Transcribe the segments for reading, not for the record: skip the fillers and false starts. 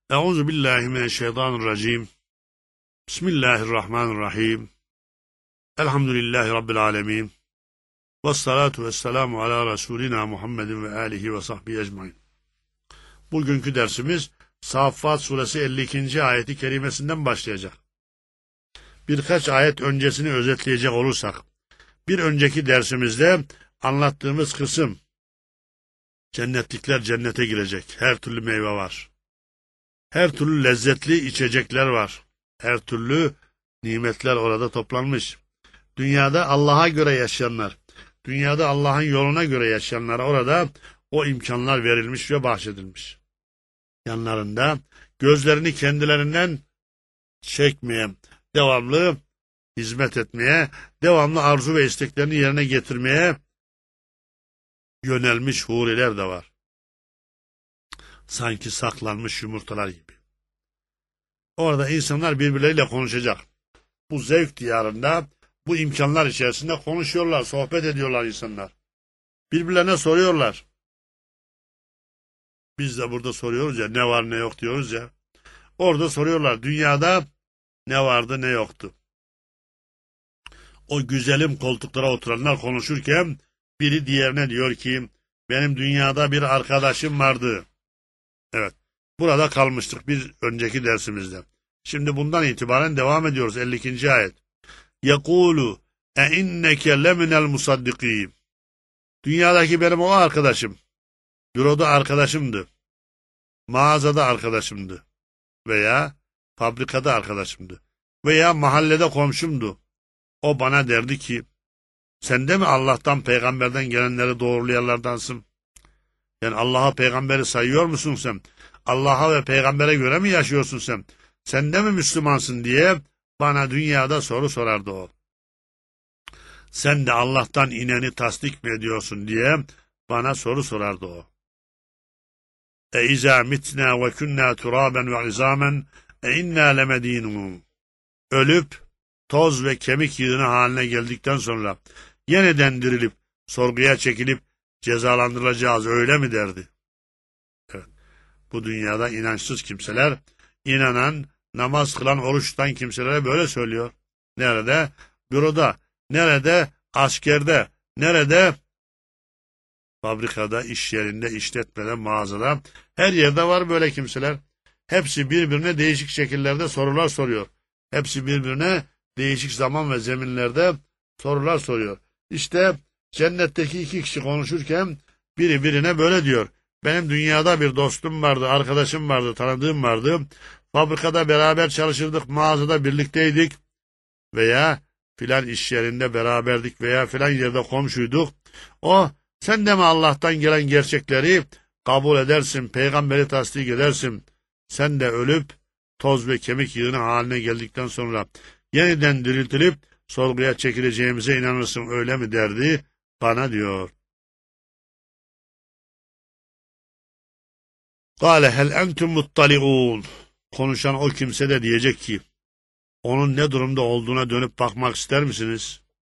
Euzu billahi mineşşeytanirracim. Bismillahirrahmanirrahim. Elhamdülillahi rabbil alamin. Ves salatu vesselamu ala Resulina Muhammedin ve alihi ve sahbihi ecmaîn. Bugünkü dersimiz Saffat suresi 52. ayeti kerimesinden başlayacak. Birkaç ayet öncesini özetleyecek olursak, bir önceki dersimizde anlattığımız kısım, cennetlikler cennete girecek, her türlü meyve var. Her türlü lezzetli içecekler var. Her türlü nimetler orada toplanmış. Dünyada Allah'a göre yaşayanlar, dünyada Allah'ın yoluna göre yaşayanlara orada o imkanlar verilmiş ve bahşedilmiş. Yanlarında gözlerini kendilerinden çekmeye, devamlı hizmet etmeye, devamlı arzu ve isteklerini yerine getirmeye yönelmiş huriler de var. Sanki saklanmış yumurtalar gibi. Orada insanlar birbirleriyle konuşacak. Bu zevk diyarında, bu imkanlar içerisinde konuşuyorlar, sohbet ediyorlar insanlar. Birbirlerine soruyorlar. Biz de burada soruyoruz ya, ne var ne yok diyoruz ya. Orada soruyorlar, dünyada ne vardı ne yoktu. O güzelim koltuklara oturanlar konuşurken biri diğerine diyor ki, benim dünyada bir arkadaşım vardı. Evet, burada kalmıştık bir önceki dersimizde. Şimdi bundan itibaren devam ediyoruz. 52. ayet. يَقُولُ اَاِنَّكَ لَمِنَ الْمُصَدِّقِينَ. Dünyadaki benim o arkadaşım, büroda arkadaşımdı, mağazada arkadaşımdı veya fabrikada arkadaşımdı veya mahallede komşumdu. O bana derdi ki, sen de mi Allah'tan, peygamberden gelenleri doğrulayanlardansın? Yani Allah'a, peygamberi sayıyor musun sen? Allah'a ve peygambere göre mi yaşıyorsun sen? Sen de mi Müslümansın diye bana dünyada soru sorardı o. Sen de Allah'tan ineni tasdik mi ediyorsun diye bana soru sorardı o. İzâ mitnâ ve künnâ turâben ve izâmen innâ lemedînûn. Ölüp toz ve kemik yığını haline geldikten sonra yeniden dirilip sorguya çekilip cezalandırılacağız, öyle mi derdi? Evet. Bu dünyada inançsız kimseler, inanan, namaz kılan, oruç tutan kimselere böyle söylüyor. Nerede? Büroda. Nerede? Askerde. Nerede? Fabrikada, iş yerinde, işletmede, mağazada. Her yerde var böyle kimseler. Hepsi birbirine değişik şekillerde sorular soruyor. Hepsi birbirine değişik zaman ve zeminlerde sorular soruyor. İşte cennetteki iki kişi konuşurken biri birine böyle diyor. Benim dünyada bir dostum vardı, arkadaşım vardı, tanıdığım vardı. Fabrikada beraber çalışırdık, mağazada birlikteydik veya filan iş yerinde beraberdik veya filan yerde komşuyduk. O, sen de mi Allah'tan gelen gerçekleri kabul edersin, peygamberi tasdik edersin? Sen de ölüp toz ve kemik yığını haline geldikten sonra yeniden diriltilip sorguya çekileceğimize inanırsın, öyle mi derdi bana diyor. Kâle hel entum muttali'ûn. Konuşan o kimse de diyecek ki, onun ne durumda olduğuna dönüp bakmak ister misiniz?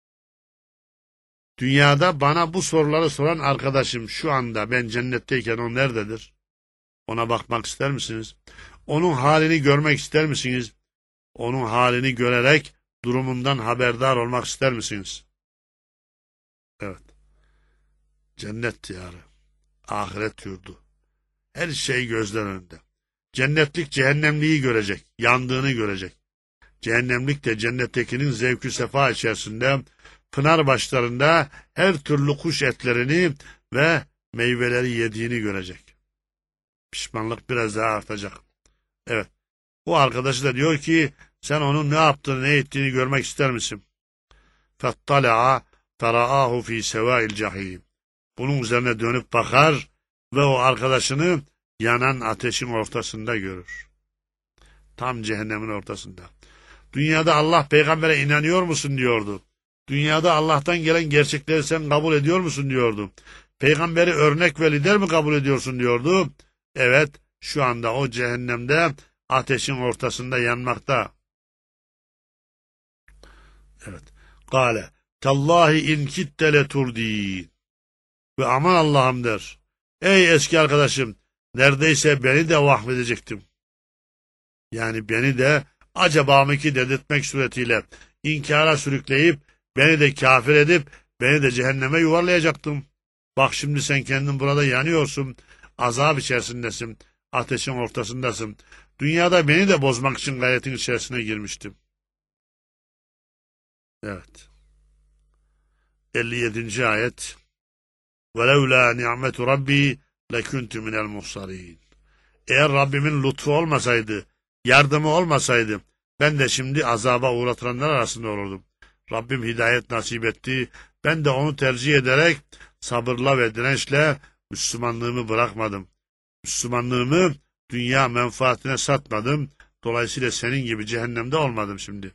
Dünyada bana bu soruları soran arkadaşım şu anda, ben cennetteyken o nerededir? Ona bakmak ister misiniz? Onun halini görmek ister misiniz? Onun halini görerek durumundan haberdar olmak ister misiniz? Evet. Cennet diyarı, ahiret yurdu. Her şey gözler önünde. Cennetlik cehennemliği görecek, yandığını görecek. Cehennemlik de cennettekinin zevkü sefa içerisinde, pınar başlarında her türlü kuş etlerini ve meyveleri yediğini görecek. Pişmanlık biraz daha artacak. Evet. Bu arkadaşı da diyor ki, sen onun ne yaptığını, ne ettiğini görmek ister misin? فَاتَّلَعَ فَرَآهُ ف۪ي سَوَاءِ الْجَحِيمِ. Bunun üzerine dönüp bakar ve o arkadaşını yanan ateşin ortasında görür. Tam cehennemin ortasında. Dünyada Allah peygambere inanıyor musun diyordu. Dünyada Allah'tan gelen gerçekleri sen kabul ediyor musun diyordu. Peygamberi örnek ve lider mi kabul ediyorsun diyordu. Evet, şu anda o cehennemde ateşin ortasında yanmakta. Evet. Kale tallahi in kitte leturdin. Ve aman Allah'ım der. Ey eski arkadaşım, neredeyse beni de vahvedecektim. Yani beni de acaba mı ki dedirtmek suretiyle inkara sürükleyip beni de kafir edip beni de cehenneme yuvarlayacaktım. Bak şimdi sen kendin burada yanıyorsun, azap içerisindesin, ateşin ortasındasın. Dünyada beni de bozmak için gayretin içerisine girmiştim. Evet. 57. ayet. وَلَوْلَا نِعْمَةُ رَبِّي لَكُنْتُ مِنَ الْمُحْصَرِينَ. Eğer Rabbimin lütfu olmasaydı, yardımı olmasaydı, ben de şimdi azaba uğratılanlar arasında olurdum. Rabbim hidayet nasip etti, ben de onu tercih ederek sabırla ve dirençle Müslümanlığımı bırakmadım. Müslümanlığımı dünya menfaatine satmadım, dolayısıyla senin gibi cehennemde olmadım şimdi.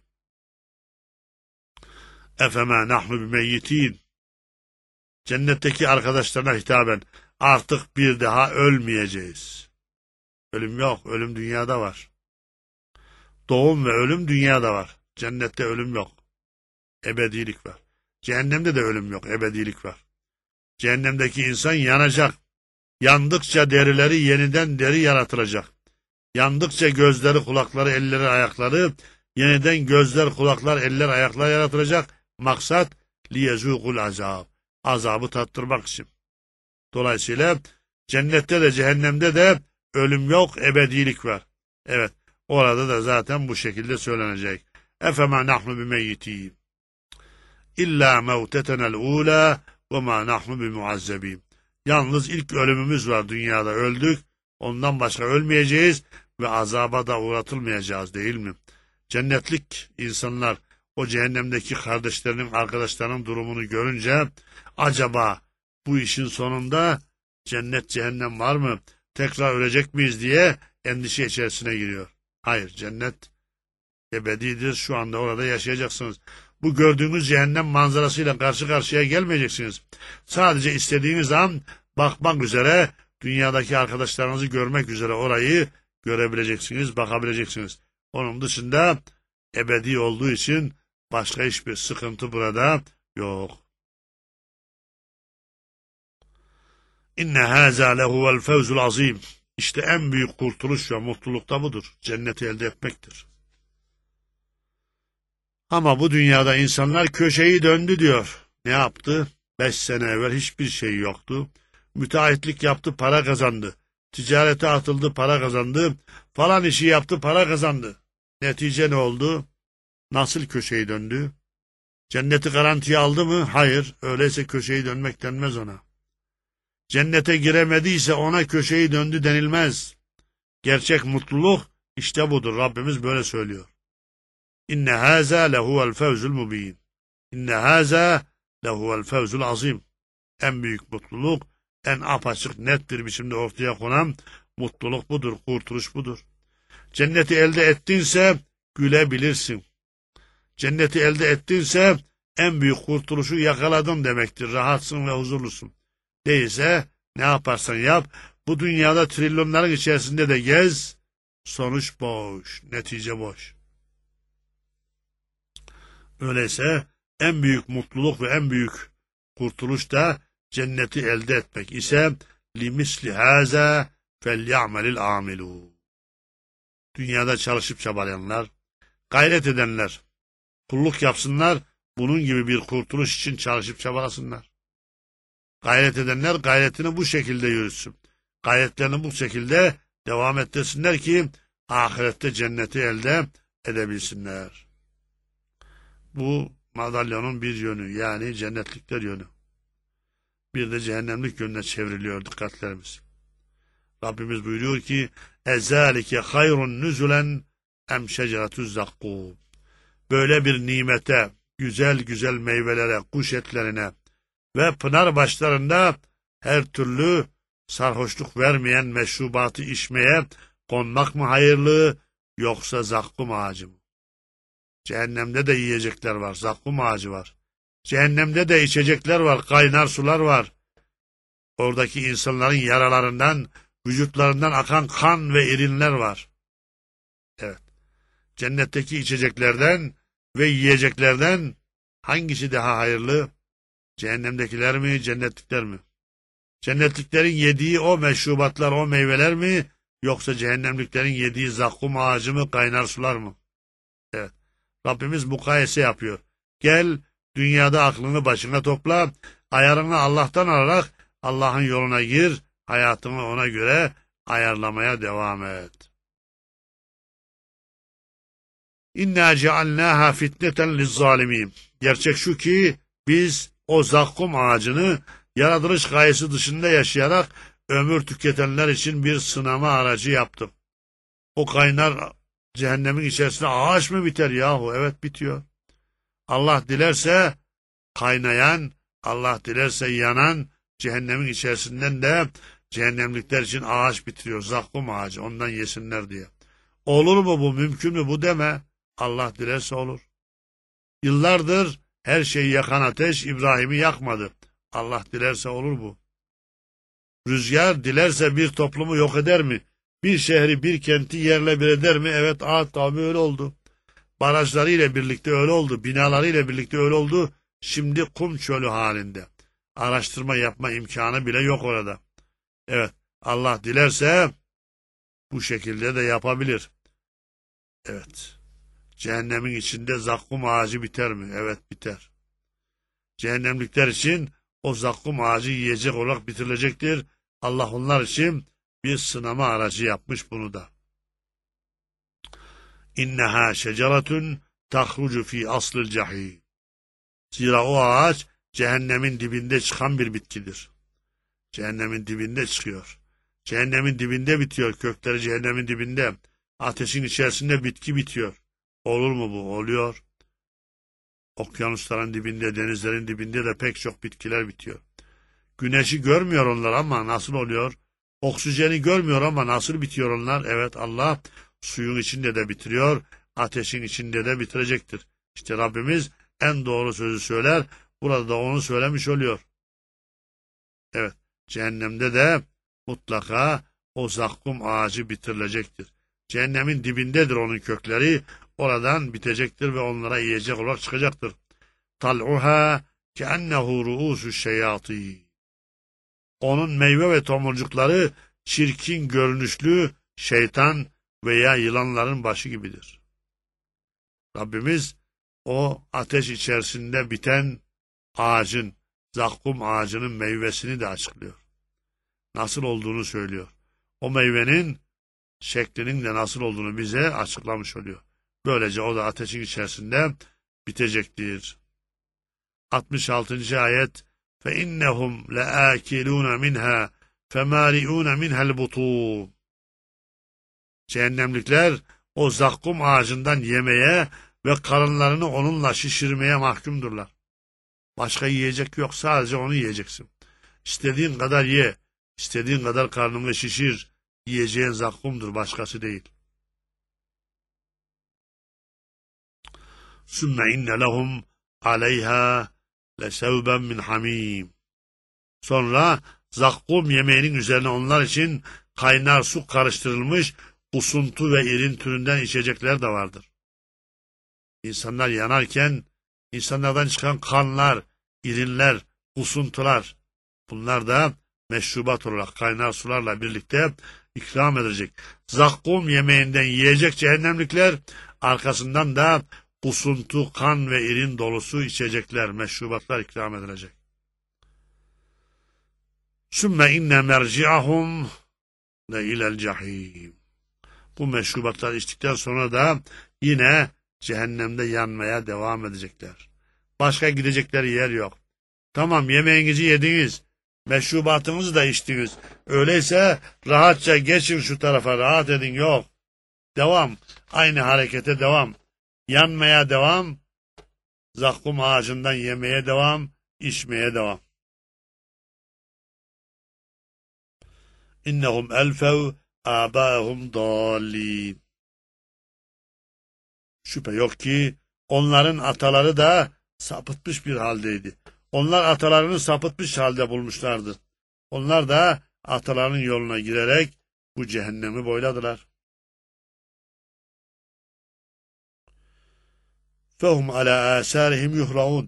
Efema nahnu bimeyyitin. Cennetteki arkadaşlarına hitaben artık bir daha ölmeyeceğiz. Ölüm yok, ölüm dünyada var. Doğum ve ölüm dünyada var. Cennette ölüm yok. Ebedilik var. Cehennemde de ölüm yok, ebedilik var. Cehennemdeki insan yanacak. Yandıkça derileri yeniden deri yaratılacak. Yandıkça gözleri, kulakları, elleri, ayakları yeniden gözler, kulaklar, eller, ayaklar yaratılacak. Maksat liyezûkul azab. Azabı tattırmak için. Dolayısıyla cennette de cehennemde de ölüm yok, ebedilik var. Evet, orada da zaten bu şekilde söylenecek. Efema nahnu bimeyyitin. İlla mevtetenel ula ve ma nahnu bimuazzebin. Yalnız ilk ölümümüz var dünyada, öldük. Ondan başka ölmeyeceğiz ve azaba da uğratılmayacağız, değil mi? Cennetlik insanlar o cehennemdeki kardeşlerinin, arkadaşlarının durumunu görünce acaba bu işin sonunda cennet, cehennem var mı? Tekrar ölecek miyiz diye endişe içerisine giriyor. Hayır, cennet ebedidir. Şu anda orada yaşayacaksınız. Bu gördüğünüz cehennem manzarasıyla karşı karşıya gelmeyeceksiniz. Sadece istediğiniz an bakmak üzere, dünyadaki arkadaşlarınızı görmek üzere orayı görebileceksiniz, bakabileceksiniz. Onun dışında ebedi olduğu için başka hiçbir sıkıntı burada yok. İnne hâzâ lehuvel fevzul azîm. İşte en büyük kurtuluş ve mutluluk da budur. Cenneti elde etmektir. Ama bu dünyada insanlar köşeyi döndü diyor. Ne yaptı? 5 sene evvel hiçbir şey yoktu. Müteahhitlik yaptı, para kazandı. Ticarete atıldı, para kazandı. Falan işi yaptı, para kazandı. Netice ne oldu? Nasıl köşeyi döndü? Cenneti garantiye aldı mı? Hayır. Öyleyse köşeyi dönmek denmez ona. Cennete giremediyse ona köşeyi döndü denilmez. Gerçek mutluluk işte budur. Rabbimiz böyle söylüyor. İnne hâzâ lehuvel fevzul mubîn. İnne hâzâ lehuvel fevzul azîm. En büyük mutluluk, en apaçık, net bir biçimde ortaya konan mutluluk budur, kurtuluş budur. Cenneti elde ettinse gülebilirsin. Cenneti elde ettinse en büyük kurtuluşu yakaladın demektir. Rahatsın ve huzurlusun. Değilse ne yaparsan yap, bu dünyada trilyonların içerisinde de gez, sonuç boş, netice boş. Öyleyse en büyük mutluluk ve en büyük kurtuluş da cenneti elde etmek ise limisli haza felyamelil amilu. Dünyada çalışıp çabalayanlar, gayret edenler, kulluk yapsınlar, bunun gibi bir kurtuluş için çalışıp çabalasınlar. Gayret edenler gayretini bu şekilde yürütsün. Gayretlerini bu şekilde devam ettirsinler ki ahirette cenneti elde edebilsinler. Bu madalyonun bir yönü, yani cennetlikler yönü. Bir de cehennemlik yönüne çevriliyor dikkatlerimiz. Rabbimiz buyuruyor ki ezalike hayrun nüzulen em şeceretüz zakkum. Böyle bir nimete, güzel güzel meyvelere, kuş etlerine ve pınar başlarında her türlü sarhoşluk vermeyen meşrubatı içmeye konmak mı hayırlı, yoksa zakkum ağacı mı? Cehennemde de yiyecekler var, zakkum ağacı var. Cehennemde de içecekler var, kaynar sular var. Oradaki insanların yaralarından, vücutlarından akan kan ve irinler var. Evet. Cennetteki içeceklerden ve yiyeceklerden hangisi daha hayırlı? Cehennemdekiler mi, cennetlikler mi? Cennetliklerin yediği o meşrubatlar, o meyveler mi? Yoksa cehennemliklerin yediği zakkum ağacı mı, kaynar sular mı? Evet. Rabbimiz mukayese yapıyor. Gel, dünyada aklını başına topla, ayarını Allah'tan alarak Allah'ın yoluna gir, hayatını ona göre ayarlamaya devam et. İnna cealnâhâ fitneten lizzâlimîn. Gerçek şu ki biz o zakkum ağacını yaratılış gayesi dışında yaşayarak ömür tüketenler için bir sınama aracı yaptık. O kaynar cehennemin içerisinde ağaç mı biter yahu? Evet, bitiyor. Allah dilerse kaynayan, Allah dilerse yanan cehennemin içerisinden de cehennemlikler için ağaç bitiriyor. Zakkum ağacı, ondan yesinler diye. Olur mu bu, mümkün mü bu deme. Allah dilerse olur. Yıllardır her şeyi yakan ateş İbrahim'i yakmadı. Allah dilerse olur bu. Rüzgar dilerse bir toplumu yok eder mi? Bir şehri, bir kenti yerle bir eder mi? Evet, tabi öyle oldu. Barajlarıyla birlikte öyle oldu. Binalarıyla birlikte öyle oldu. Şimdi kum çölü halinde. Araştırma yapma imkanı bile yok orada. Evet, Allah dilerse bu şekilde de yapabilir. Evet. Cehennemin içinde zakkum ağacı biter mi? Evet, biter. Cehennemlikler için o zakkum ağacı yiyecek olarak bitirilecektir. Allah onlar için bir sınama aracı yapmış bunu da. İnneha şeceratun tahrucu fi aslil cahim. Zira o ağaç cehennemin dibinde çıkan bir bitkidir. Cehennemin dibinde çıkıyor. Cehennemin dibinde bitiyor. Kökleri cehennemin dibinde. Ateşin içerisinde bitki bitiyor. Olur mu bu? Oluyor. Okyanusların dibinde, denizlerin dibinde de pek çok bitkiler bitiyor. Güneşi görmüyor onlar ama nasıl oluyor? Oksijeni görmüyor ama nasıl bitiyor onlar? Evet, Allah suyun içinde de bitiriyor, ateşin içinde de bitirecektir. İşte Rabbimiz en doğru sözü söyler, burada da onu söylemiş oluyor. Evet, cehennemde de mutlaka o zakkum ağacı bitirilecektir. Cehennemin dibindedir onun kökleri, oradan bitecektir ve onlara yiyecek olarak çıkacaktır. Tal'uha ke'ennehu ru'usu şeyatîn. Onun meyve ve tomurcukları çirkin görünüşlü şeytan veya yılanların başı gibidir. Rabbimiz o ateş içerisinde biten ağacın, zakkum ağacının meyvesini de açıklıyor. Nasıl olduğunu söylüyor. O meyvenin şeklinin de nasıl olduğunu bize açıklamış oluyor. Böylece o da ateşin içerisinde bitecektir. 66. ayet فَاِنَّهُمْ لَآكِلُونَ مِنْهَا فَمَارِئُونَ مِنْهَا الْبُطُونَ. Cehennemlikler o zakkum ağacından yemeye ve karınlarını onunla şişirmeye mahkumdurlar. Başka yiyecek yok, sadece onu yiyeceksin. İstediğin kadar ye, istediğin kadar karnını şişir, yiyeceğin zakkumdur, başkası değil. ثُمَّ اِنَّ لَهُمْ عَلَيْهَا لَسَوْبًا مِنْ حَمِيمٍ. Sonra zakkum yemeğinin üzerine onlar için kaynar su karıştırılmış kusuntu ve irin türünden içecekler de vardır. İnsanlar yanarken insanlardan çıkan kanlar, irinler, kusuntular, bunlar da meşrubat olarak kaynar sularla birlikte ikram edilecek. Zakkum yemeğinden yiyecek cehennemlikler, arkasından da kusuntu, kan ve irin dolusu içecekler, meşrubatlar ikram edilecek. Sümme inne merci'ahum le ilel cahim. Bu meşrubatlar içtikten sonra da yine cehennemde yanmaya devam edecekler. Başka gidecekleri yer yok. Tamam, yemeğinizi yediniz, meşrubatınızı da içtiniz. Öyleyse rahatça geçin şu tarafa, rahat edin, yok. Devam, aynı harekete devam. Yanmaya devam, zakkum ağacından yemeye devam, içmeye devam. İnnehum elfev âbâhum dâllîn. Şüphe yok ki onların ataları da sapıtmış bir haldeydi. Onlar atalarını sapıtmış halde bulmuşlardı. Onlar da atalarının yoluna girerek bu cehennemi boyladılar. فَهُمْ عَلَى آثَارِهِمْ يُهْرَعُونَ.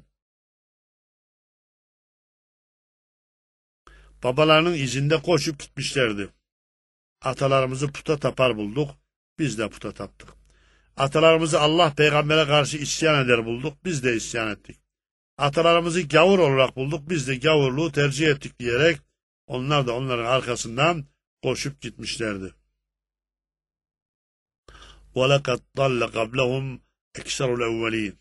Babalarının izinde koşup gitmişlerdi. Atalarımızı puta tapar bulduk. Biz de puta taptık. Atalarımızı Allah peygambere karşı isyan eder bulduk. Biz de isyan ettik. Atalarımızı gavur olarak bulduk. Biz de gavurluğu tercih ettik diyerek onlar da onların arkasından koşup gitmişlerdi. وَلَقَدْ ضَلَّ قَبْلَهُمْ اَكْسَرُ الْاَوَّلِينَ.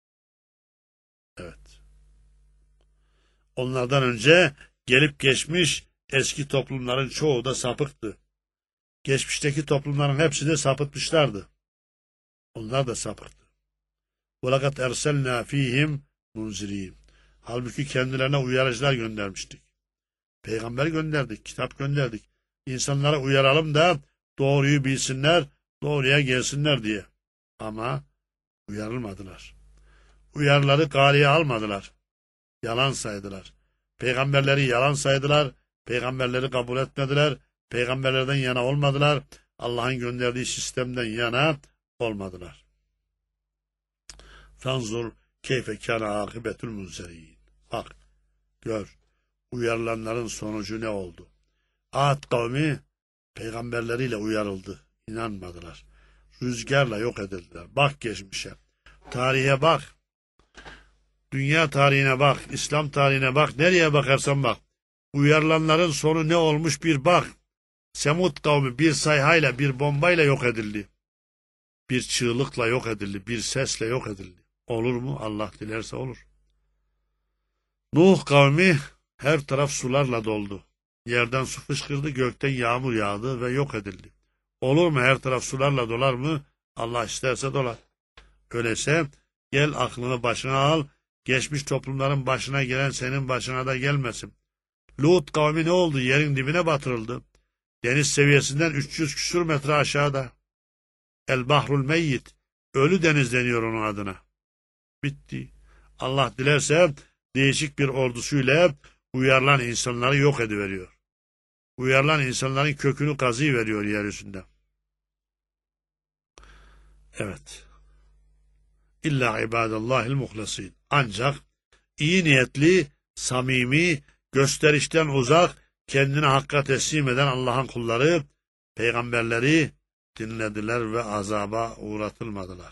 Evet. Onlardan önce gelip geçmiş eski toplumların çoğu da sapıktı. Geçmişteki toplumların hepsi de sapıtmışlardı. Onlar da sapıktı. وَلَقَدْ اَرْسَلْنَا ف۪يهِمْ مُنْزِر۪ينَ. Halbuki kendilerine uyarıcılar göndermiştik. Peygamber gönderdik, kitap gönderdik. İnsanlara uyaralım da doğruyu bilsinler, doğruya gelsinler diye. Ama uyarılmadılar. Uyarıları galiye almadılar. Yalan saydılar. Peygamberleri yalan saydılar. Peygamberleri kabul etmediler. Peygamberlerden yana olmadılar. Allah'ın gönderdiği sistemden yana olmadılar. Fanzur keyfe kâne âkıbetül münzerîn. Bak, gör, uyarılanların sonucu ne oldu? Ad kavmi peygamberleriyle uyarıldı. İnanmadılar. Rüzgarla yok edildiler. Bak geçmişe. Tarihe bak. Dünya tarihine bak. İslam tarihine bak. Nereye bakarsan bak. Uyarılanların sonu ne olmuş bir bak. Semud kavmi bir sayhayla, bir bombayla yok edildi. Bir çığlıkla yok edildi. Bir sesle yok edildi. Olur mu? Allah dilerse olur. Nuh kavmi her taraf sularla doldu. Yerden su fışkırdı, gökten yağmur yağdı ve yok edildi. Olur mu? Her taraf sularla dolar mı? Allah isterse dolar. Öyleyse gel aklını başına al. Geçmiş toplumların başına gelen senin başına da gelmesin. Lut kavmi ne oldu? Yerin dibine batırıldı. Deniz seviyesinden 300 küsur metre aşağıda. El Bahrul Meyyit. Ölü deniz deniyor onun adına. Bitti. Allah dilerse değişik bir ordusuyla uyarılan insanları yok ediveriyor. Uyarılan insanların kökünü kazıyıveriyor yeryüzünde. Evet. İlla ibadallahil muhlasin. Ancak iyi niyetli, samimi, gösterişten uzak, kendini hakka teslim eden Allah'ın kulları, peygamberleri dinlediler ve azaba uğratılmadılar.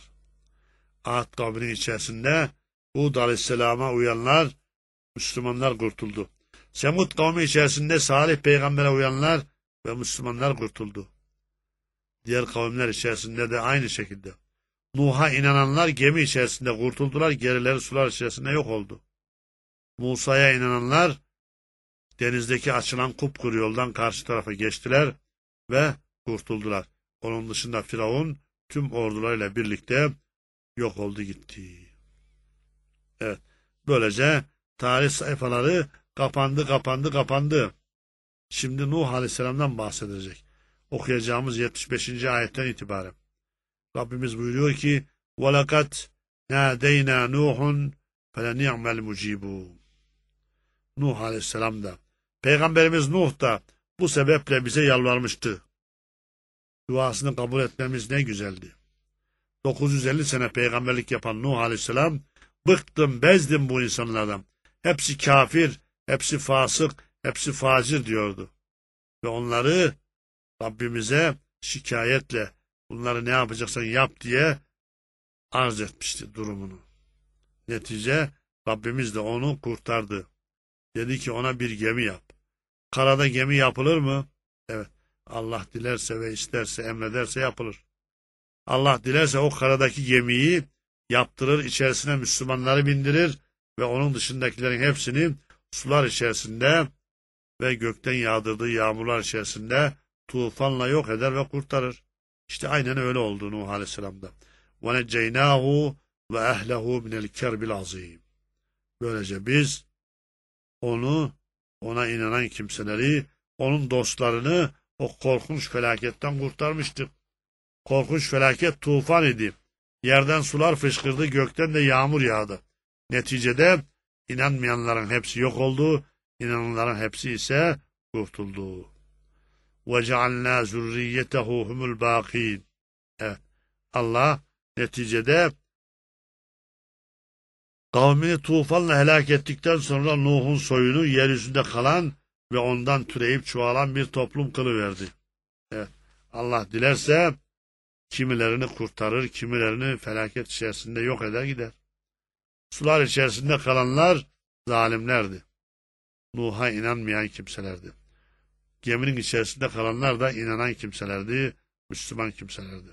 Ad kavminin içerisinde Hud aleyhisselama uyanlar, Müslümanlar kurtuldu. Semud kavmi içerisinde Salih peygambere uyanlar ve Müslümanlar kurtuldu. Diğer kavimler içerisinde de aynı şekilde. Nuh'a inananlar gemi içerisinde kurtuldular, gerileri sular içerisinde yok oldu. Musa'ya inananlar denizdeki açılan kupkuru yoldan karşı tarafa geçtiler ve kurtuldular. Onun dışında Firavun tüm ordularıyla birlikte yok oldu gitti. Evet, böylece tarih sayfaları kapandı. Şimdi Nuh Aleyhisselam'dan bahsedecek. Okuyacağımız 75. ayetten itibaren. Rabbimiz buyuruyor ki وَلَقَدْ نَادَيْنَا نُوحٌ فَلَنِعْمَ الْمُجِيبُونَ. Nuh Aleyhisselam da, Peygamberimiz Nuh da bu sebeple bize yalvarmıştı. Duasını kabul etmemiz ne güzeldi. 950 sene peygamberlik yapan Nuh Aleyhisselam, bıktım, bezdim bu insanlardan. Hepsi kafir, hepsi fasık, hepsi facir diyordu. Ve onları Rabbimize şikayetle, bunları ne yapacaksan yap diye arz etmişti durumunu. Netice Rabbimiz de onu kurtardı. Dedi ki ona bir gemi yap. Karada gemi yapılır mı? Evet. Allah dilerse ve isterse, emrederse yapılır. Allah dilerse o karadaki gemiyi yaptırır, içerisine Müslümanları bindirir ve onun dışındakilerin hepsini sular içerisinde ve gökten yağdırdığı yağmurlar içerisinde tufanla yok eder ve kurtarır. İşte aynen öyle oldu Nuh Aleyhisselam'da. وَنَجَّيْنَاهُ وَأَهْلَهُ مِنَ الْكَرْبِ الْعَظِيمِ. Böylece biz onu, ona inanan kimseleri, onun dostlarını o korkunç felaketten kurtarmıştık. Korkunç felaket tufan idi. Yerden sular fışkırdı, gökten de yağmur yağdı. Neticede inanmayanların hepsi yok oldu, inananların hepsi ise kurtuldu. وَجَعَلْنَا زُرِّيَّتَهُ هُمُ الْبَاقِينَ. Evet, Allah neticede kavmini tufanla helak ettikten sonra Nuh'un soyunu yeryüzünde kalan ve ondan türeyip çoğalan bir toplum kılıverdi. Evet. Allah dilerse kimilerini kurtarır, kimilerini felaket içerisinde yok eder gider. Sular içerisinde kalanlar zalimlerdi. Nuh'a inanmayan kimselerdi. Geminin içerisinde kalanlar da inanan kimselerdi, Müslüman kimselerdi.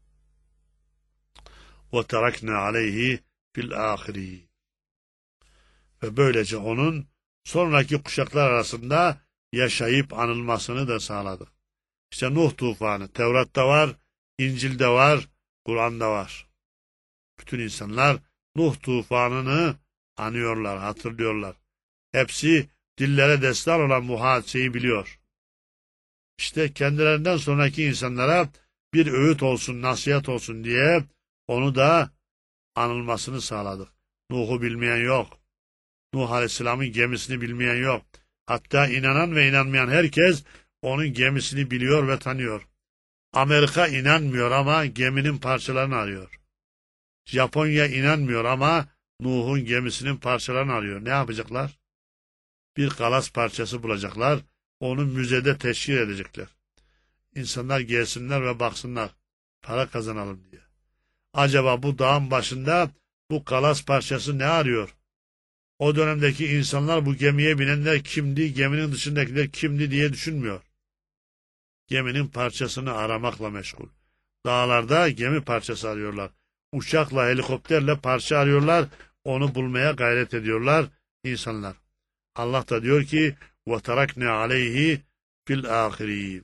وَتَرَكْنَا عَلَيْهِ fil الْآخِرِينَ Ve böylece onun sonraki kuşaklar arasında yaşayıp anılmasını da sağladık. İşte Nuh tufanı Tevrat'ta var, İncil'de var, Kur'an'da var. Bütün insanlar Nuh tufanını anıyorlar, hatırlıyorlar. Hepsi dillere destan olan bu hadiseyi biliyor. İşte kendilerinden sonraki insanlara bir öğüt olsun, nasihat olsun diye onu da anılmasını sağladık. Nuh'u bilmeyen yok. Nuh Aleyhisselam'ın gemisini bilmeyen yok. Hatta inanan ve inanmayan herkes onun gemisini biliyor ve tanıyor. Amerika inanmıyor ama geminin parçalarını arıyor. Japonya inanmıyor ama Nuh'un gemisinin parçalarını arıyor. Ne yapacaklar? Bir kalas parçası bulacaklar. Onu müzede teşhir edecekler. İnsanlar gelsinler ve baksınlar. Para kazanalım diye. Acaba bu dağın başında bu kalas parçası ne arıyor? O dönemdeki insanlar bu gemiye binenler kimdi, geminin dışındakiler kimdi diye düşünmüyor. Geminin parçasını aramakla meşgul. Dağlarda gemi parçası arıyorlar. Uçakla, helikopterle parça arıyorlar. Onu bulmaya gayret ediyorlar insanlar. Allah da diyor ki وَتَرَكْنَا عَلَيْهِ fil الْآخِرِينَ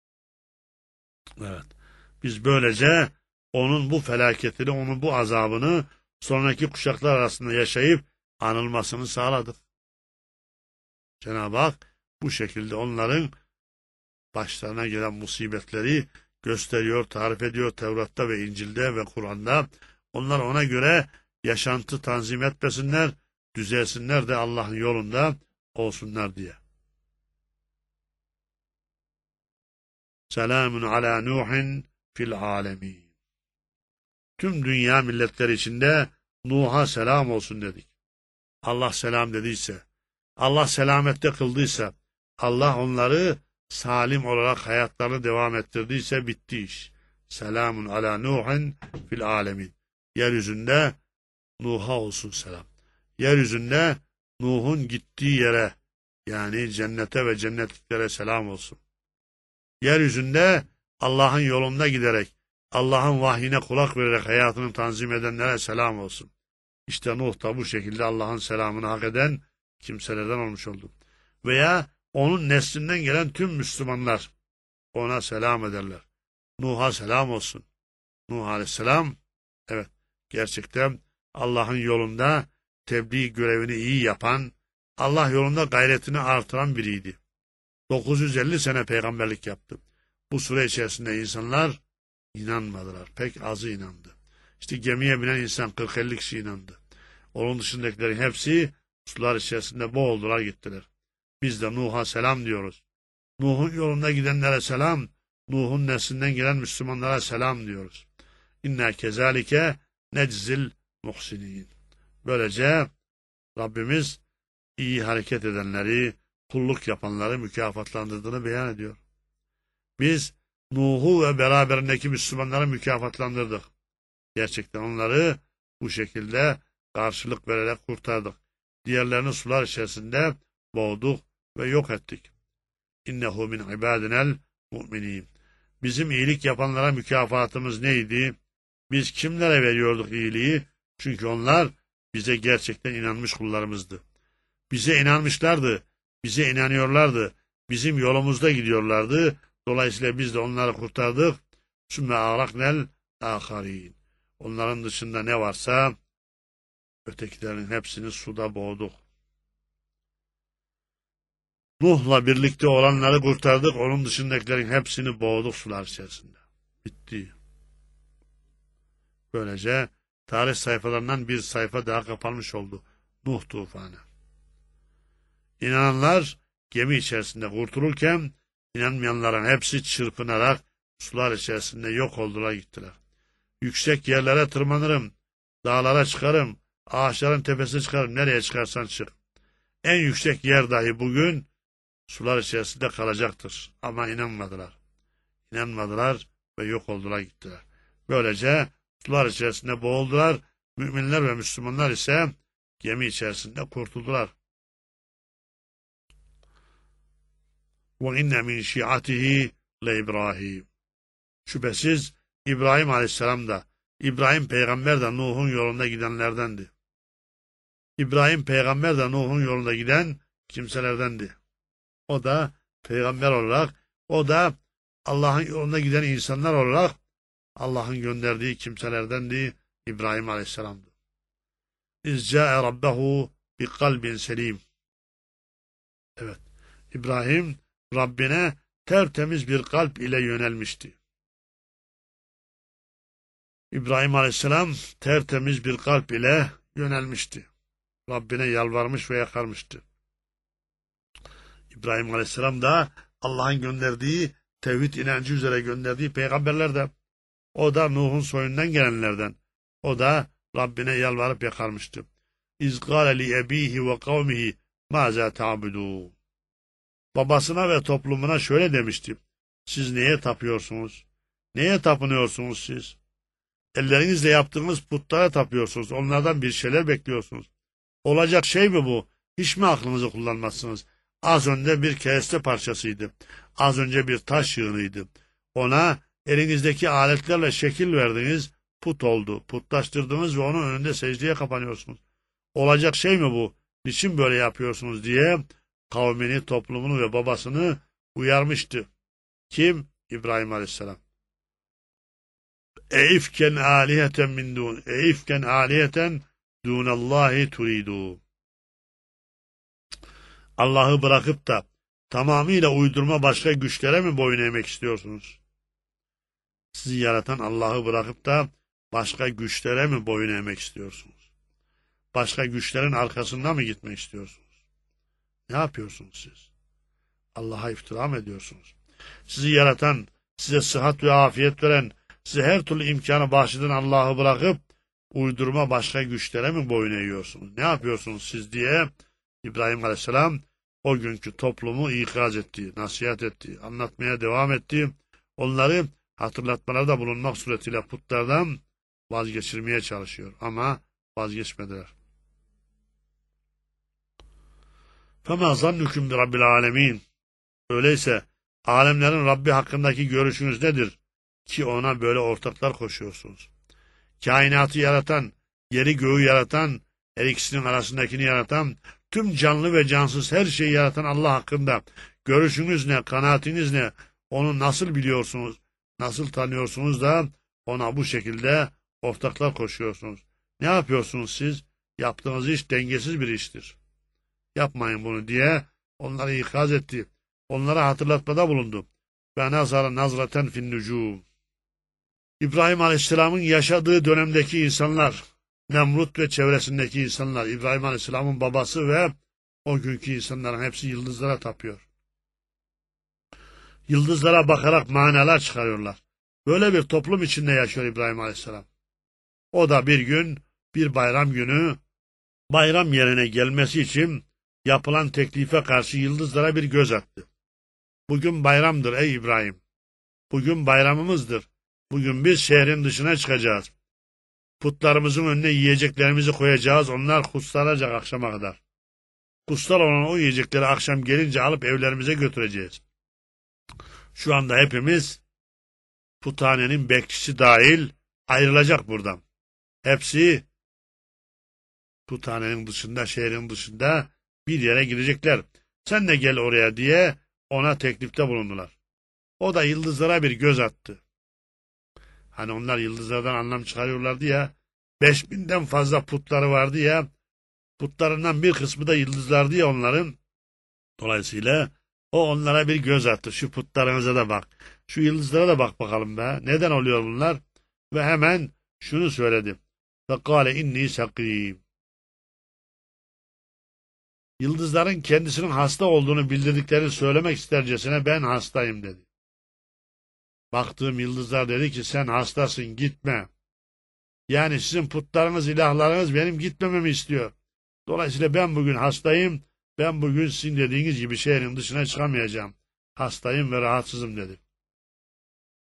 Evet. Biz böylece onun bu felaketini, onun bu azabını sonraki kuşaklar arasında yaşayıp anılmasını sağladık. Cenab-ı Hak bu şekilde onların başlarına gelen musibetleri gösteriyor, tarif ediyor Tevrat'ta ve İncil'de ve Kur'an'da. Onlar ona göre yaşantı tanzim etmesinler, düzelsinler de Allah'ın yolunda olsunlar diye. Selamun ala Nuhin fil alemin. Tüm dünya milletleri içinde Nuh'a selam olsun dedik. Allah selam dediyse, Allah selamette kıldıysa, Allah onları salim olarak hayatlarını devam ettirdiyse bitti iş. Selamun ala Nuhin fil alemin. Yeryüzünde Nuh'a olsun selam. Yeryüzünde Nuh'un gittiği yere, yani cennete ve cennetliklere selam olsun. Yeryüzünde Allah'ın yolunda giderek, Allah'ın vahyine kulak vererek hayatını tanzim edenlere selam olsun. İşte Nuh da bu şekilde Allah'ın selamını hak eden kimselerden olmuş oldu. Veya onun neslinden gelen tüm Müslümanlar ona selam ederler. Nuh'a selam olsun. Nuh Aleyhisselam, evet, gerçekten Allah'ın yolunda tebliğ görevini iyi yapan, Allah yolunda gayretini artıran biriydi. 950 sene peygamberlik yaptı. Bu süre içerisinde insanlar inanmadılar. Pek azı inandı. İşte gemiye binen insan 40-50 kişi inandı. Onun dışındakilerin hepsi sular içerisinde boğuldular gittiler. Biz de Nuh'a selam diyoruz. Nuh'un yolunda gidenlere selam, Nuh'un neslinden gelen Müslümanlara selam diyoruz. İnna kezalike neczil muhsinin. Böylece Rabbimiz iyi hareket edenleri, kulluk yapanları mükafatlandırdığını beyan ediyor. Biz Nuh'u ve beraberindeki Müslümanları mükafatlandırdık. Gerçekten onları bu şekilde karşılık vererek kurtardık. Diğerlerini sular içerisinde boğduk ve yok ettik. İnnehu min ibadinel mu'minin. Bizim iyilik yapanlara mükafatımız neydi? Biz kimlere veriyorduk iyiliği? Çünkü onlar bize gerçekten inanmış kullarımızdı. Bize inanmışlardı, bize inanıyorlardı, bizim yolumuzda gidiyorlardı. Dolayısıyla biz de onları kurtardık. Sümme ağraknel âkharîn. Onların dışında ne varsa ötekilerin hepsini suda boğduk. Nuh'la birlikte olanları kurtardık. Onun dışındakilerin hepsini boğduk sular içerisinde. Bitti. Böylece tarih sayfalarından bir sayfa daha kapanmış oldu. Nuh tufanı. İnananlar gemi içerisinde kurtulurken inanmayanların hepsi çırpınarak sular içerisinde yok oldular gittiler. Yüksek yerlere tırmanırım, dağlara çıkarım, ağaçların tepesine çıkarım, nereye çıkarsan çık. En yüksek yer dahi bugün sular içerisinde kalacaktır. Ama inanmadılar. İnanmadılar ve yok oldular gittiler. Böylece sular içerisinde boğuldular. Müminler ve Müslümanlar ise gemi içerisinde kurtuldular. وَاِنَّ مِنْ شِيعَتِهِ لَاِبْرَاهِيمٌ Şüphesiz İbrahim Aleyhisselam da, İbrahim Peygamber de Nuh'un yolunda gidenlerdendi. İbrahim Peygamber de Nuh'un yolunda giden kimselerdendi. O da Peygamber olarak, o da Allah'ın yolunda giden insanlar olarak Allah'ın gönderdiği kimselerdendi. İbrahim Aleyhisselam'dı. İzca'e rabbehu bi kalbin selim. Evet, İbrahim Rabbine tertemiz bir kalp ile yönelmişti. İbrahim Aleyhisselam tertemiz bir kalp ile yönelmişti. Rabbine yalvarmış ve yakarmıştı. İbrahim Aleyhisselam da Allah'ın gönderdiği, tevhid inancı üzere gönderdiği peygamberlerden. O da Nuh'un soyundan gelenlerden. O da Rabbine yalvarıp yakarmıştı. İz gâle li ebîhi ve kavmihi mâzâ ta'budûn. Babasına ve toplumuna şöyle demişti. Siz neye tapıyorsunuz? Neye tapınıyorsunuz siz? Ellerinizle yaptığınız putlara tapıyorsunuz. Onlardan bir şeyler bekliyorsunuz. Olacak şey mi bu? Hiç mi aklınızı kullanmazsınız? Az önce bir kereste parçasıydı. Az önce bir taş yığınıydı. Ona elinizdeki aletlerle şekil verdiniz, put oldu. Putlaştırdınız ve onun önünde secdeye kapanıyorsunuz. Olacak şey mi bu? Niçin böyle yapıyorsunuz diye kavmini, toplumunu ve babasını uyarmıştı. Kim? İbrahim Aleyhisselam. Eifken aliheten min dun. Eifken aliheten dunallahi turidu. Allah'ı bırakıp da tamamıyla uydurma başka güçlere mi boyun eğmek istiyorsunuz? Sizi yaratan Allah'ı bırakıp da başka güçlere mi boyun eğmek istiyorsunuz? Başka güçlerin arkasında mı gitmek istiyorsunuz? Ne yapıyorsunuz siz? Allah'a iftira mı ediyorsunuz? Sizi yaratan, size sıhhat ve afiyet veren, size her türlü imkanı bahşeden Allah'ı bırakıp uydurma başka güçlere mi boyun eğiyorsunuz? Ne yapıyorsunuz siz diye İbrahim Aleyhisselam o günkü toplumu ikaz etti, nasihat etti, anlatmaya devam etti. Onları hatırlatmalarda bulunmak suretiyle putlardan vazgeçirmeye çalışıyor. Ama vazgeçmediler. فَمَا ظَنُّكُمْ بِرَبِّ الْعَالَمِينَ Öyleyse alemlerin Rabbi hakkındaki görüşünüz nedir ki ona böyle ortaklar koşuyorsunuz? Kainatı yaratan, yeri göğü yaratan, her ikisinin arasındakini yaratan, tüm canlı ve cansız her şeyi yaratan Allah hakkında görüşünüz ne, kanaatiniz ne, onu nasıl biliyorsunuz, nasıl tanıyorsunuz da ona bu şekilde ortaklar koşuyorsunuz? Ne yapıyorsunuz siz? Yaptığınız iş dengesiz bir iştir. Yapmayın bunu diye onları ikaz etti. Onlara hatırlatmada bulundu. Ve nazara nazraten fin nucum. İbrahim Aleyhisselam'ın yaşadığı dönemdeki insanlar, Nemrut ve çevresindeki insanlar, İbrahim Aleyhisselam'ın babası ve o günkü insanların hepsi yıldızlara tapıyor. Yıldızlara bakarak manalar çıkarıyorlar. Böyle bir toplum içinde yaşıyor İbrahim Aleyhisselam. O da bir gün, bir bayram günü, bayram yerine gelmesi için yapılan teklife karşı yıldızlara bir göz attı. Bugün bayramdır ey İbrahim. Bugün bayramımızdır. Bugün biz şehrin dışına çıkacağız. Putlarımızın önüne yiyeceklerimizi koyacağız. Onlar kutsanacak akşama kadar. Kutsal olan o yiyecekleri akşam gelince alıp evlerimize götüreceğiz. Şu anda hepimiz puthanenin bekçisi dahil ayrılacak buradan. Hepsi puthanenin dışında, şehrin dışında bir yere gidecekler. Sen de gel oraya diye ona teklifte bulundular. O da yıldızlara bir göz attı. Hani onlar yıldızlardan anlam çıkarıyorlardı ya, 5000'den fazla putları vardı ya, putlarından bir kısmı da yıldızlardı ya onların. Dolayısıyla o onlara bir göz attı. Şu putlarınıza da bak, şu yıldızlara da bak bakalım be. Neden oluyor bunlar? Ve hemen şunu söyledi. فَقَالَ اِنِّي سَقِيمٌ Yıldızların kendisinin hasta olduğunu bildirdiklerini söylemek istercesine ben hastayım dedi. Baktığım yıldızlar dedi ki sen hastasın gitme. Yani sizin putlarınız, ilahlarınız benim gitmememi istiyor. Dolayısıyla ben bugün hastayım. Ben bugün sizin dediğiniz gibi şehrin dışına çıkamayacağım. Hastayım ve rahatsızım dedi.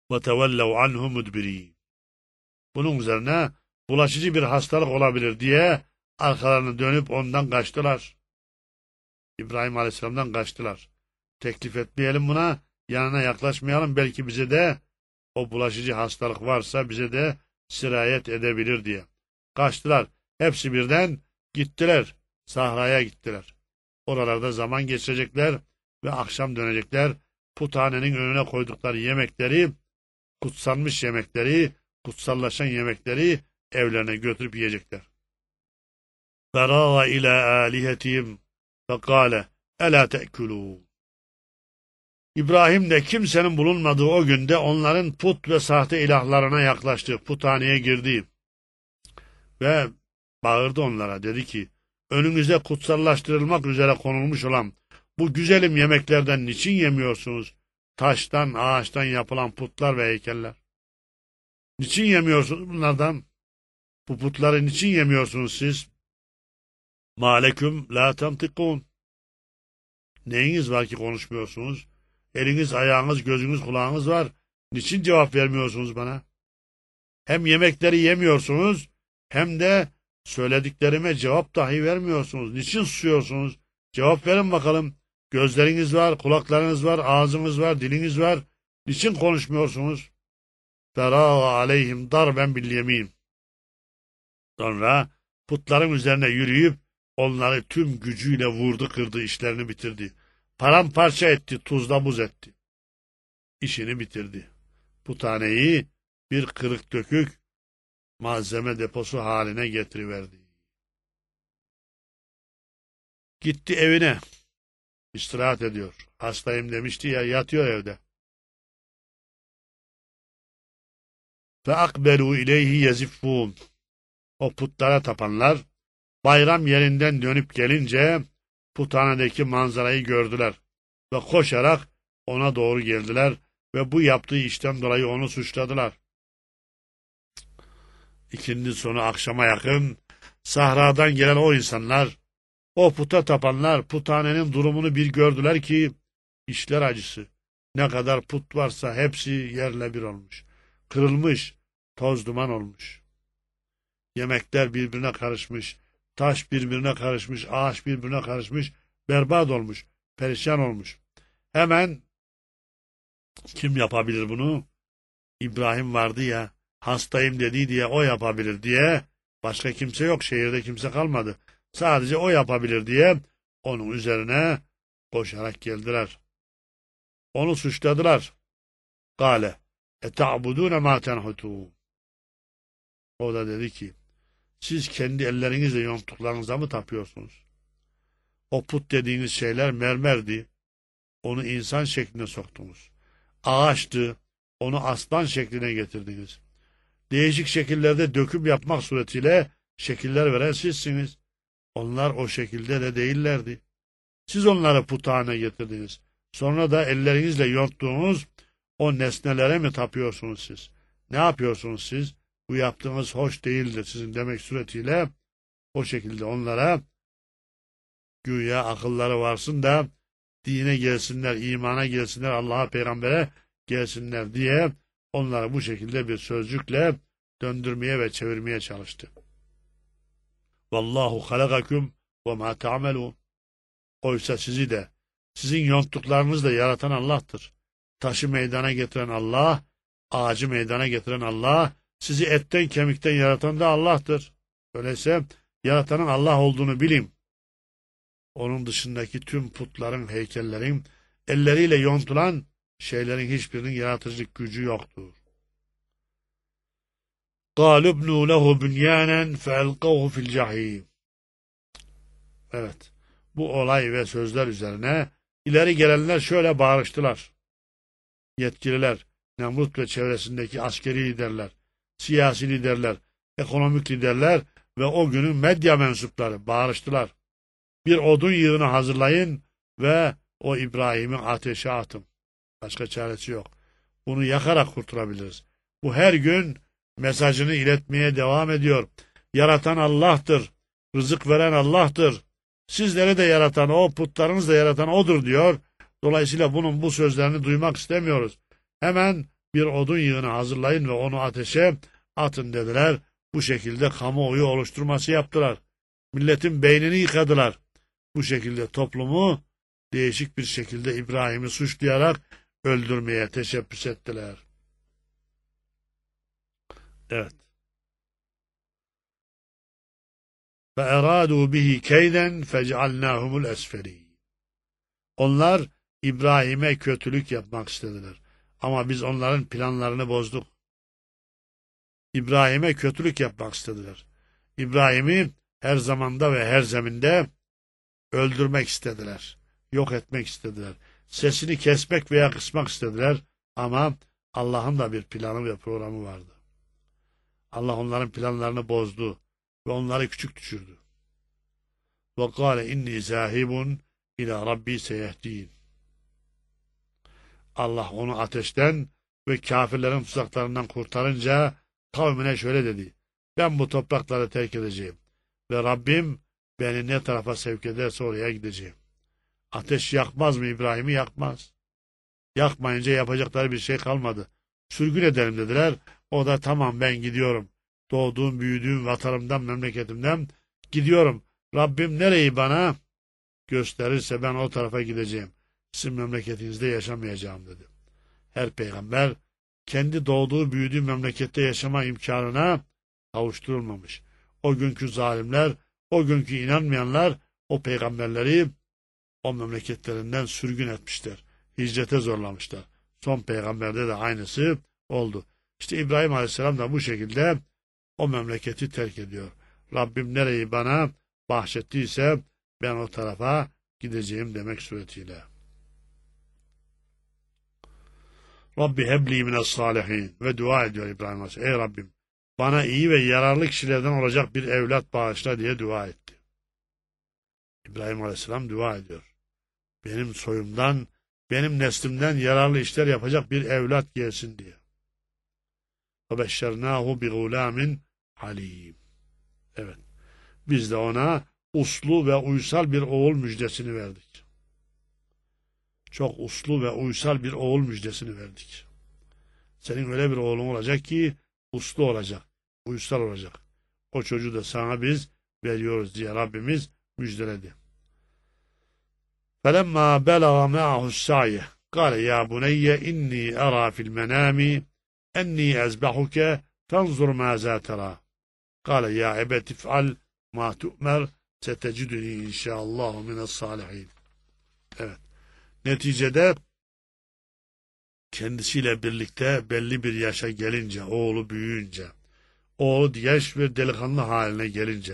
وَتَوَلَّوْا عَنْهُ مُدْبِرِينَ. Bunun üzerine bulaşıcı bir hastalık olabilir diye arkalarını dönüp ondan kaçtılar. İbrahim Aleyhisselam'dan kaçtılar. Teklif etmeyelim buna, yanına yaklaşmayalım, belki bize de o bulaşıcı hastalık varsa bize de sirayet edebilir diye. Kaçtılar. Hepsi birden gittiler. Sahraya gittiler. Oralarda zaman geçirecekler ve akşam dönecekler. Puthanenin önüne koydukları yemekleri, kutsanmış yemekleri, kutsallaşan yemekleri evlerine götürüp yiyecekler. فَرَاغَ إِلَى آلِهَتِهِمْ فَقَالَ أَلَا تَأْكُلُونَ. İbrahim de kimsenin bulunmadığı o günde onların put ve sahte ilahlarına yaklaştı. Puthaneye girdi ve bağırdı onlara. Dedi ki, önünüze kutsallaştırılmak üzere konulmuş olan bu güzelim yemeklerden niçin yemiyorsunuz? Taştan, ağaçtan yapılan putlar ve heykeller. Niçin yemiyorsunuz bunlardan? Bu putları niçin yemiyorsunuz siz? Maleküm la tentikun. Neyiniz var ki konuşmuyorsunuz? Eliniz, ayağınız, gözünüz, kulağınız var. Niçin cevap vermiyorsunuz bana? Hem yemekleri yemiyorsunuz, hem de söylediklerime cevap dahi vermiyorsunuz. Niçin susuyorsunuz? Cevap verin bakalım. Gözleriniz var, kulaklarınız var, ağzınız var, diliniz var. Niçin konuşmuyorsunuz? Ferâ aleyhim darben bil yemin. Sonra putların üzerine yürüyüp onları tüm gücüyle vurdu, kırdı, işlerini bitirdi. Paramparça etti, tuzla buz etti. İşini bitirdi. Puthaneyi bir kırık dökük malzeme deposu haline getiriverdi. Gitti evine. İstirahat ediyor. Hastayım demişti ya, yatıyor evde. فَاَقْبَلُوا اِلَيْهِ يَزِفُّونَ. O putlara tapanlar bayram yerinden dönüp gelince puthanedeki manzarayı gördüler ve koşarak ona doğru geldiler ve bu yaptığı işten dolayı onu suçladılar. İkindi sonu akşama yakın sahradan gelen o insanlar, o puta tapanlar puthanenin durumunu bir gördüler ki işler acısı. Ne kadar put varsa hepsi yerle bir olmuş. Kırılmış, toz duman olmuş. Yemekler birbirine karışmış, taş birbirine karışmış, ağaç birbirine karışmış, berbat olmuş, perişan olmuş. Hemen kim yapabilir bunu? İbrahim vardı ya, hastayım dedi diye o yapabilir diye, başka kimse yok, şehirde kimse kalmadı. Sadece o yapabilir diye onun üzerine koşarak geldiler. Onu suçladılar. Kale eta'budûne mâ tenhutûn. O da dedi ki, siz kendi ellerinizle yonttuklarınıza mı tapıyorsunuz? O put dediğiniz şeyler mermerdi, onu insan şekline soktunuz. Ağaçtı, onu aslan şekline getirdiniz. Değişik şekillerde döküm yapmak suretiyle şekiller veren sizsiniz. Onlar o şekilde de değillerdi. Siz onları puthane getirdiniz. Sonra da ellerinizle yonttuğunuz o nesnelere mi tapıyorsunuz siz? Ne yapıyorsunuz siz? Bu yaptığınız hoş değildir sizin demek suretiyle o şekilde onlara güya akılları varsın da dine gelsinler, imana gelsinler, Allah'a, peygambere gelsinler diye onları bu şekilde bir sözcükle döndürmeye ve çevirmeye çalıştı. Vallahu halakakum ve ma ta'melun. Oysa sizi de, sizin yonttuklarınızı da yaratan Allah'tır. Taşı meydana getiren Allah, ağacı meydana getiren Allah, sizi etten kemikten yaratan da Allah'tır. Öyleyse yaratanın Allah olduğunu bilin. Onun dışındaki tüm putların, heykellerin, elleriyle yontulan şeylerin hiçbirinin yaratıcılık gücü yoktur. قَالُوا ابْنُوا لَهُ بُنْيَانًا فَاَلْقَوْهُ فِي الْجَحِيمِ. Evet, bu olay ve sözler üzerine ileri gelenler şöyle bağırıştılar. Yetkililer, Nemrut ve çevresindeki askeri liderler, siyasi liderler, ekonomik liderler ve o günün medya mensupları bağırıştılar. Bir odun yığını hazırlayın ve o İbrahim'i ateşe atın. Başka çaresi yok. Bunu yakarak kurtulabiliriz. Bu her gün mesajını iletmeye devam ediyor. Yaratan Allah'tır. Rızık veren Allah'tır. Sizleri de yaratan o, putlarınızı da yaratan odur diyor. Dolayısıyla bu sözlerini duymak istemiyoruz. Hemen bir odun yığını hazırlayın ve onu ateşe atın dediler. Bu şekilde kamuoyu oluşturması yaptılar. Milletin beynini yıkadılar. Bu şekilde toplumu değişik bir şekilde İbrahim'i suçlayarak öldürmeye teşebbüs ettiler. Evet. فَاَرَادُوا بِهِ كَيْدًا فَجْعَلْنَاهُمُ الْاَسْفَلِينَ. Onlar İbrahim'e kötülük yapmak istediler. Ama biz onların planlarını bozduk. İbrahim'e kötülük yapmak istediler. İbrahim'i her zamanda ve her zeminde öldürmek istediler. Yok etmek istediler. Sesini kesmek veya kısmak istediler. Ama Allah'ın da bir planı ve programı vardı. Allah onların planlarını bozdu ve onları küçük düşürdü. وَقَالَ اِنِّي زَاهِبٌ اِلَى رَبِّي سَيَهْد۪ينَ. Allah onu ateşten ve kafirlerin tuzaklarından kurtarınca kavmine şöyle dedi: ben bu toprakları terk edeceğim ve Rabbim beni ne tarafa sevk ederse oraya gideceğim. Ateş yakmaz mı İbrahim'i? Yakmaz. Yakmayınca yapacakları bir şey kalmadı. Sürgün edelim dediler. O da tamam ben gidiyorum. Doğduğum, büyüdüğüm vatanımdan, memleketimden gidiyorum. Rabbim nereyi bana gösterirse ben o tarafa gideceğim. Sizin memleketinizde yaşamayacağım dedi. Her peygamber kendi doğduğu, büyüdüğü memlekette yaşama imkanına kavuşturulmamış. O günkü zalimler, o günkü inanmayanlar o peygamberleri o memleketlerinden sürgün etmişler. Hicrete zorlamışlar. Son peygamberde de aynısı oldu. İşte İbrahim Aleyhisselam da bu şekilde o memleketi terk ediyor. Rabbim nereyi bana bahşettiyse ben o tarafa gideceğim demek suretiyle. Rabbi hebli mines salihin ve dua ediyor İbrahim Aleyhisselam. Ey Rabbim bana iyi ve yararlı kişilerden olacak bir evlat bağışla diye dua etti. İbrahim Aleyhisselam dua ediyor. Benim soyumdan, benim neslimden yararlı işler yapacak bir evlat gelsin diye. وَبَشَّرْنَاهُ بِغُلَامٍ halim. Evet. Biz de ona uslu ve uysal bir oğul müjdesini verdik. Çok uslu ve uysal bir oğul müjdesini verdik. Senin öyle bir oğlun olacak ki uslu olacak, uysal olacak. O çocuğu da sana biz veriyoruz diye Rabbimiz müjdeledi. فَلَمَّا بَلَغَ مَعَهُ السَّعْيَ قَالَ يَا بُنَيَّ إِنِّي أَرَى فِي الْمَنَامِ أَنِّي أَزْبَحُكَ فَانْظُرْ مَاذَا تَرَى قَالَ يَا أَبَتِ افْعَلْ مَا تُؤْمَرْ سَتَجِدُنِي إِنْ شَاءَ اللّٰهُ مِنَ الصَّالِحِينَ. Evet. Neticede kendisiyle birlikte belli bir yaşa gelince, oğlu büyüyünce, oğlu genç bir delikanlı haline gelince,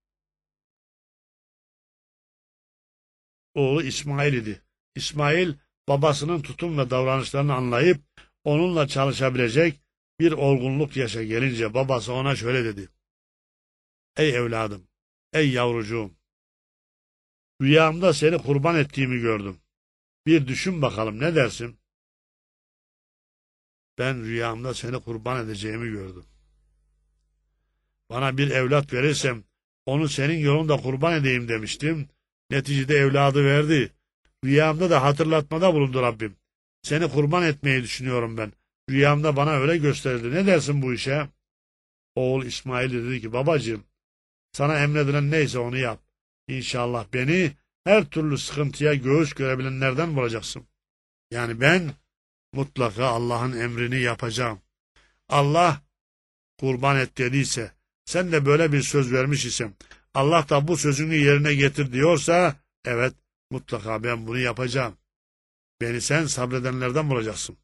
oğlu İsmail idi. İsmail babasının tutum ve davranışlarını anlayıp onunla çalışabilecek bir olgunluk yaşa gelince babası ona şöyle dedi: ey evladım, ey yavrucuğum, rüyamda seni kurban ettiğimi gördüm. Bir düşün bakalım, ne dersin? Ben rüyamda seni kurban edeceğimi gördüm. Bana bir evlat verirsem onu senin yolunda kurban edeyim demiştim. Neticede evladı verdi. Rüyamda da hatırlatmada bulundu Rabbim. Seni kurban etmeyi düşünüyorum ben. Rüyamda bana öyle gösterildi. Ne dersin bu işe? Oğul İsmail dedi ki, babacığım, sana emredilen neyse onu yap. İnşallah beni her türlü sıkıntıya göğüs görebilenlerden bulacaksın. Yani ben mutlaka Allah'ın emrini yapacağım. Allah kurban et dediyse, sen de böyle bir söz vermiş isem, Allah da bu sözünü yerine getir diyorsa, evet, mutlaka ben bunu yapacağım. Beni sen sabredenlerden bulacaksın.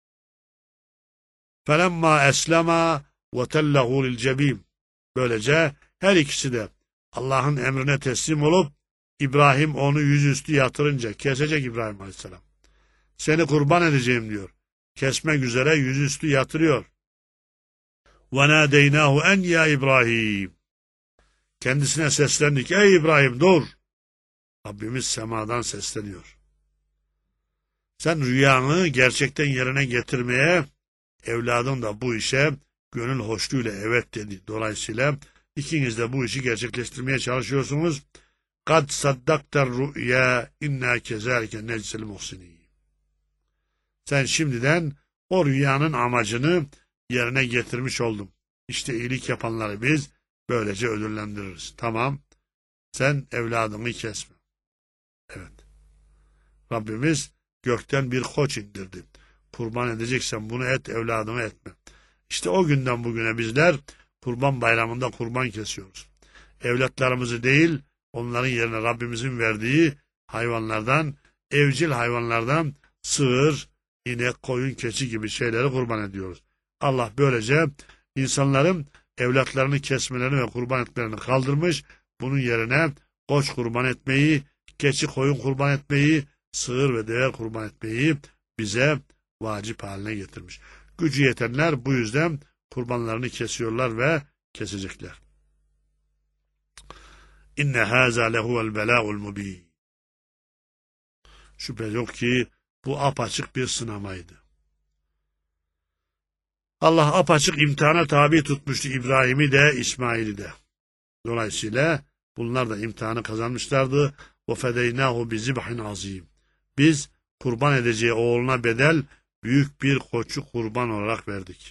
فَلَمَّا أَسْلَمَا وَتَلَّهُ لِلْجَب۪ينَ. Böylece her ikisi de Allah'ın emrine teslim olup, İbrahim onu yüzüstü yatırınca, kesecek İbrahim Aleyhisselam. Seni kurban edeceğim diyor. Kesmek üzere yüzüstü yatırıyor. وَنَادَيْنَاهُ اَنْ يَا İbrahim. Kendisine seslendik. Ey İbrahim dur. Rabbimiz semadan sesleniyor. Sen rüyanı gerçekten yerine getirmeye, evladın da bu işe gönül hoşluğuyla evet dedi. Dolayısıyla ikiniz de bu işi gerçekleştirmeye çalışıyorsunuz. قَدْ صَدَّقْتَ الرُّؤْيَا اِنَّا كَذَٰلِكَ نَجْزِي الْمُحْسِنِينَ. Sen şimdiden O rüyanın amacını yerine getirmiş oldum. İşte iyilik yapanları biz böylece ödüllendiririz. Tamam, sen evladını kesme. Evet. Rabbimiz gökten bir koç indirdi. Kurban edeceksen bunu et, evladını etme. İşte o günden bugüne bizler Kurban Bayramı'nda kurban kesiyoruz. Evlatlarımızı değil, onların yerine Rabbimizin verdiği hayvanlardan, evcil hayvanlardan sığır, inek, koyun, keçi gibi şeyleri kurban ediyoruz. Allah böylece insanların evlatlarını kesmelerini ve kurban etmelerini kaldırmış, bunun yerine koç kurban etmeyi, keçi, koyun kurban etmeyi, sığır ve deve kurban etmeyi bize vacip haline getirmiş. Gücü yetenler bu yüzden kurbanlarını kesiyorlar ve kesecekler. İnne hâzâ lehuvel belâ'ul mubîn. Şüphe yok ki bu apaçık bir sınamaydı. Allah apaçık imtihana tabi tutmuştu İbrahim'i de İsmail'i de. Dolayısıyla bunlar da imtihanı kazanmışlardı. وَفَدَيْنَاهُ بِزِبْحٍ azîm. Biz kurban edeceği oğluna bedel büyük bir koçu kurban olarak verdik.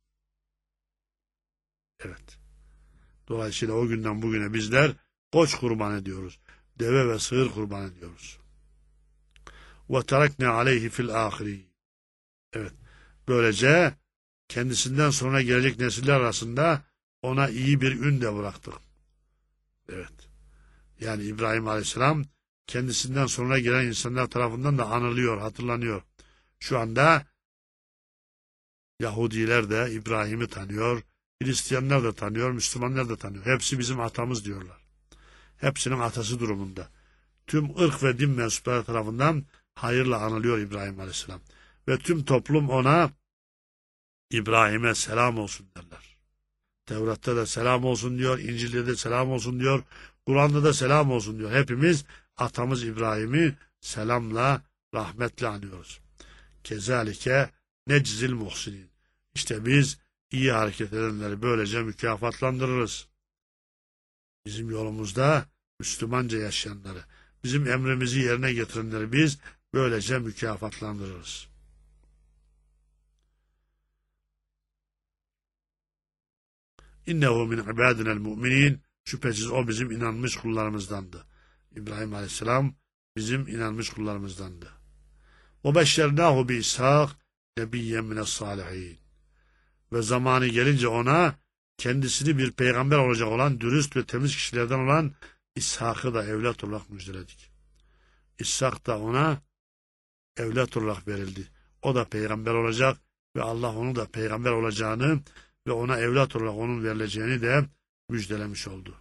Evet. Dolayısıyla o günden bugüne bizler koç kurban ediyoruz. Deve ve sığır kurban ediyoruz. وَتَرَكْنَا عَلَيْهِ فِي الْآخِرِينَ. Evet. Böylece kendisinden sonra gelecek nesiller arasında ona iyi bir ün de bıraktık. Evet. Yani İbrahim Aleyhisselam kendisinden sonra gelen insanlar tarafından da anılıyor, hatırlanıyor. Şu anda Yahudiler de İbrahim'i tanıyor, Hristiyanlar da tanıyor, Müslümanlar da tanıyor. Hepsi bizim atamız diyorlar. Hepsinin atası durumunda. Tüm ırk ve din mensupları tarafından hayırla anılıyor İbrahim Aleyhisselam. Ve tüm toplum ona İbrahim'e selam olsun derler. Tevrat'ta da selam olsun diyor, İncil'de de selam olsun diyor, Kur'an'da da selam olsun diyor. Hepimiz atamız İbrahim'i selamla, rahmetle anıyoruz. Kezalike neczil muhsinin. İşte biz iyi hareket edenleri böylece mükafatlandırırız. Bizim yolumuzda Müslümanca yaşayanları, bizim emrimizi yerine getirenleri biz böylece mükafatlandırırız. İnnehu min ibadinel mu'minin. Şüphesiz o bizim inanmış kullarımızdandı. İbrahim Aleyhisselam bizim inanmış kullarımızdandı. وَبَشَّرْنَاهُ بِإِسْحَاقَ نَبِيًّا مِنَ الصَّالِحِينَ. Ve zamanı gelince ona kendisini bir peygamber olacak olan, dürüst ve temiz kişilerden olan İshak'ı da evlat olarak müjdeledik. İshak da ona evlat olarak verildi. O da peygamber olacak ve Allah onun da peygamber olacağını ve ona evlat olarak onun verileceğini de müjdelemiş oldu.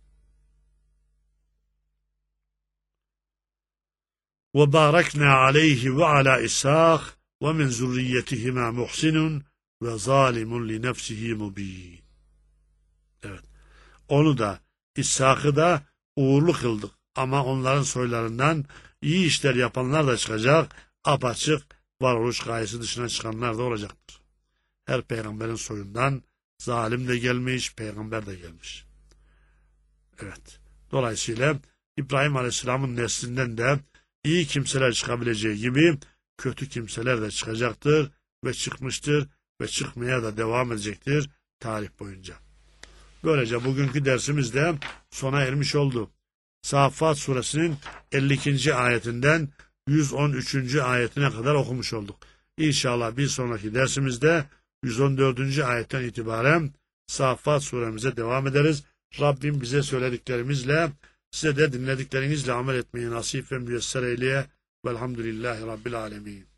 وَبَارَكْنَا عَلَيْهِ وَعَلَى إِسْحَاقَ وَمِنْ ذُرِّيَّتِهِمَا مُحْسِنٌ وَظَالِمٌ لِنَفْسِهِ مُبِينٌ. Evet. Onu da, İshak'ı da uğurlu kıldık. Ama onların soylarından iyi işler yapanlar da çıkacak, apaçık varoluş gayesi dışına çıkanlar da olacaktır. Her peygamberin soyundan zalim de gelmiş, peygamber de gelmiş. Evet. Dolayısıyla İbrahim Aleyhisselam'ın neslinden de iyi kimseler çıkabileceği gibi kötü kimseler de çıkacaktır ve çıkmıştır ve çıkmaya da devam edecektir tarih boyunca. Böylece bugünkü dersimiz de sona ermiş oldu. Saffat suresinin 52. ayetinden 113. ayetine kadar okumuş olduk. İnşallah bir sonraki dersimizde 114. ayetten itibaren Saffat suremize devam ederiz. Rabbim bize söylediklerimizle, size de dinlediklerinizle amel etmeyi nasip ve müyesser eyleye. Velhamdülillahi Rabbil alemin.